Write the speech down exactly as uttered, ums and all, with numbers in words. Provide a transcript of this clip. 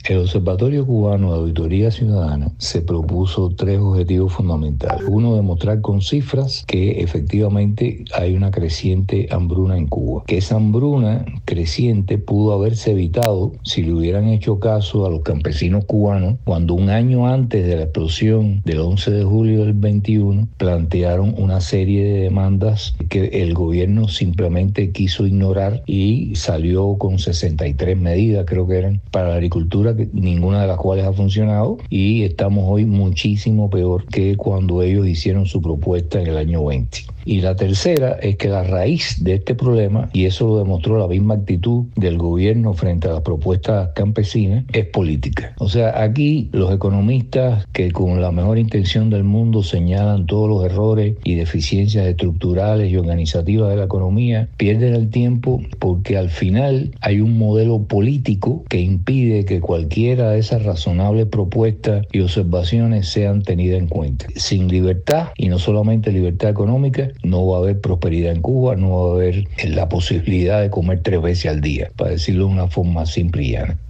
El Observatorio Cubano de Auditoría Ciudadana se propuso tres objetivos fundamentales. Uno, demostrar con cifras que efectivamente hay una creciente hambruna en Cuba. Que esa hambruna creciente pudo haberse evitado si le hubieran hecho caso a los campesinos cubanos cuando un año antes de la explosión del once de julio del veintiuno plantearon una serie de demandas que el gobierno simplemente quiso ignorar y salió con sesenta y tres medidas, creo que eran, para la agricultura, que ninguna de las cuales ha funcionado, y estamos hoy muchísimo peor que cuando ellos hicieron su propuesta en el año veinte. Y la tercera es que la raíz de este problema, y eso lo demostró la misma actitud del gobierno frente a las propuestas campesinas, es política. O sea, aquí los economistas que con la mejor intención del mundo señalan todos los errores y deficiencias estructurales y organizativas de la economía, pierden el tiempo porque al final hay un modelo político que impide que cualquiera de esas razonables propuestas y observaciones sean tenidas en cuenta. Sin libertad, y no solamente libertad económica, no va a haber prosperidad en Cuba, no va a haber la posibilidad de comer tres veces al día, para decirlo de una forma simple y llana.